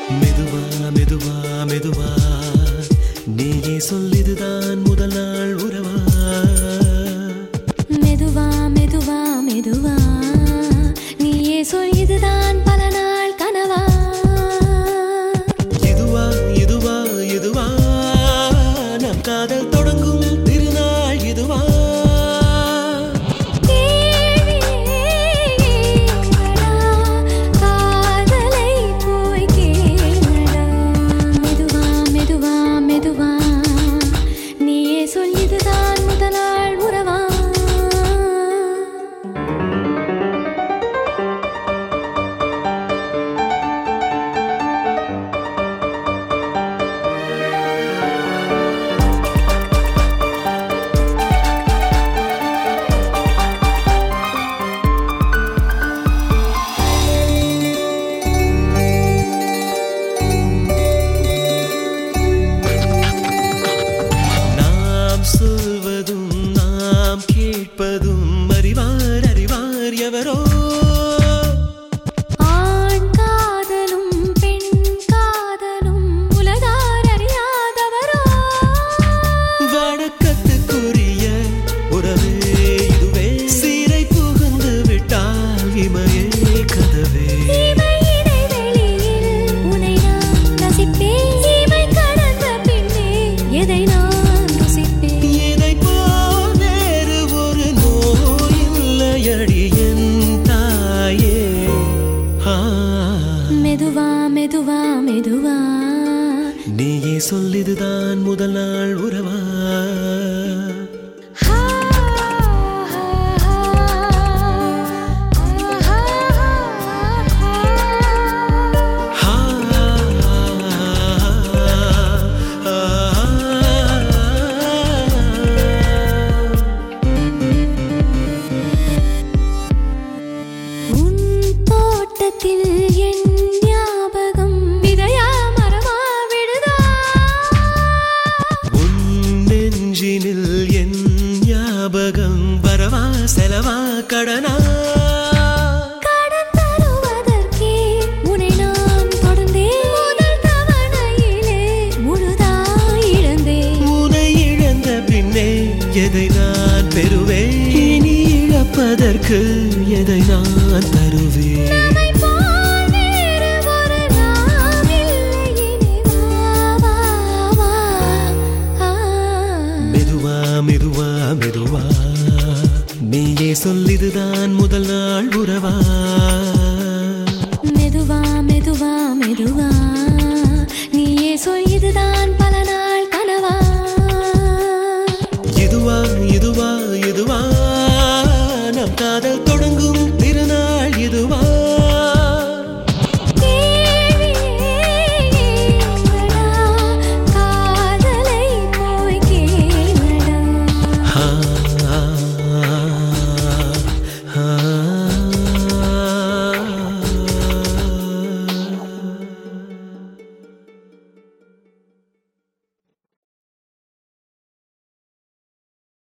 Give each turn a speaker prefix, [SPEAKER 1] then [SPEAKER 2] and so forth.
[SPEAKER 1] மெதுவா மெதுவா மெதுவா நீயே சொல்லிதுதான் முதல் நாள் உறவா.
[SPEAKER 2] மெதுவா மெதுவா மெதுவா நீயே சொல்லிதுதான் பல நாள் கனவா.
[SPEAKER 1] இதுவா இதுவா இதுவா நம் காதல் தொடங்கும் திருநாள் இதுவா. சொல்வதும் நாம் கேட்பதும் அறிவார் அறிவார் எவரோ.
[SPEAKER 2] ஆண் காதலும் பெண் காதலும் உலகார் அறியாதவரோ.
[SPEAKER 1] வணக்கத்துக்குரிய உறவே இதுவே சீரை புகுந்து விட்டால் இமையே கதவே.
[SPEAKER 2] இமை இடைவெளியில் உன்னை நான் ரசிப்பேன். இமை கடந்த பின்னே எதை நான் மெதுவா மெதுவா மெதுவா
[SPEAKER 1] நீயே சொல்லிதுதான் முதல் நாள் உறவா.
[SPEAKER 2] என் ஞாபகம் விதையா மரமா விடுதா.
[SPEAKER 1] உன் நெஞ்சினில் என் ஞாபகம் வரவா செலவா கடனா.
[SPEAKER 2] கடன் தருவதற்கே உன்னை நான் தொடர்ந்தேன். முதல் தவணையிலே முழுதாய் இழந்தேன்.
[SPEAKER 1] உன்னை இழந்த பின்னே எதை நான் பெறுவேன். இனி இழப்பதற்கு எதை நான் தருவேன். மெதுவா மெதுவா நீயே சொல்லிதுதான் முதல் நாள் உறவா.
[SPEAKER 2] மெதுவா மெதுவா மெதுவா நீயே சொல்லிதுதான் பல நாள் கனவா.
[SPEAKER 1] இதுவா இதுவா இதுவா நம் காதல் தொடங்கும் திருநாள் இதுவா.